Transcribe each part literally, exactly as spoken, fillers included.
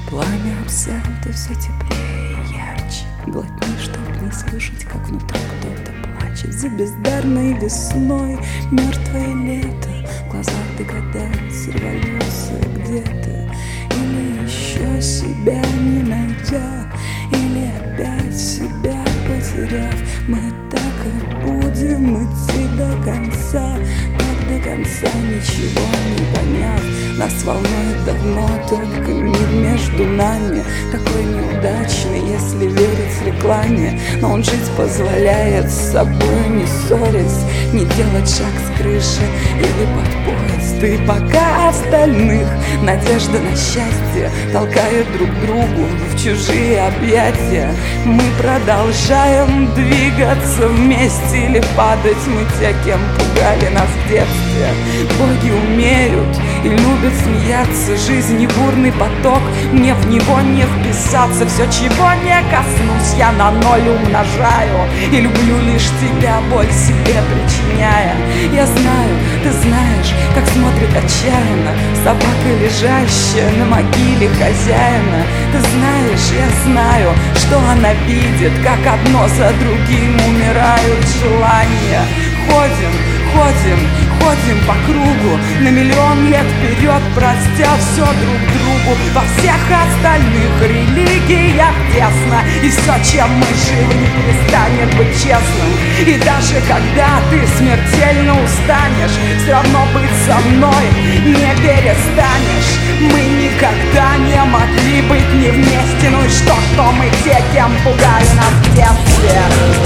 Пламя абсента все теплее и ярче. Глотни, чтоб не слышать, как внутри кто-то плачет. За бездарной весной мертвое лето. В глазах догадается революция где-то. Или еще себя не найдя, или опять себя потеряв. Мы так и будем идти до конца, так до конца ничего не поняв. Нас волнует давно только мир между нами, такой неудачный, если верить рекламе. Но он жить позволяет, с собой не ссорясь, не делать шаг с крыши или под поезд. И пока остальных надежда на счастье толкает друг другу в чужие объятия, мы продолжаем двигаться вместе или падать. Мы те, кем пугали нас в детстве. Боги умеют и любят смеяться. Жизнь не бурный поток, мне в него не вписаться. Все, чего не коснусь, я на ноль умножаю. И люблю лишь тебя, боль себе причиняя. Я знаю, ты знаешь, как смотрит отчаянно собака, лежащая на могиле хозяина. Ты знаешь, я знаю, что она видит, как одно за другим умирают желания. Ходим, ходим, ходим по кругу на миллион лет вперед, простя все друг другу. Во всех остальных религиях тесно, и все, чем мы живы, не перестанет быть честным. И даже когда ты смертельно устанешь, все равно быть со мной не перестанешь. Мы никогда не могли быть не вместе. Ну и что, что мы те, кем пугали нас в детстве.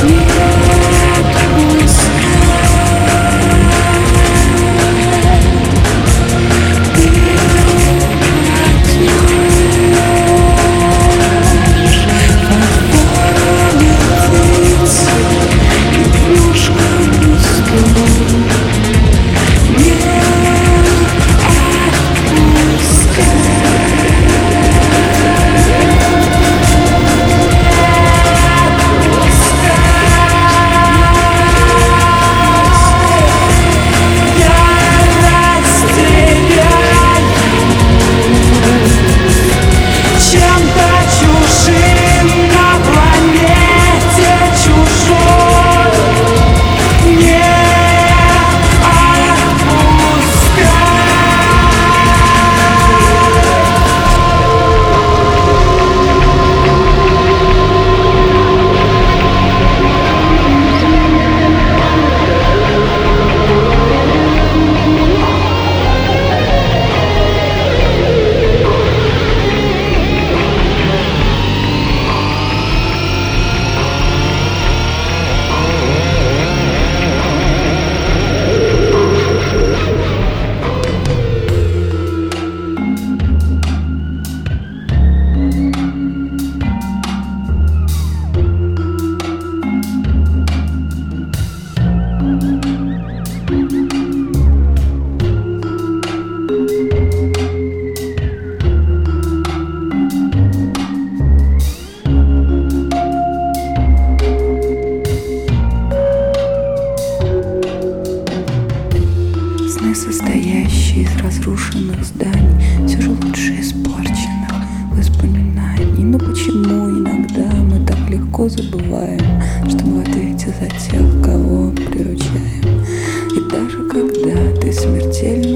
Состоящие из разрушенных зданий, все же лучше испорченных воспоминаний. Но почему иногда мы так легко забываем, что мы в ответе за тех, кого приручаем? И даже когда ты смертельно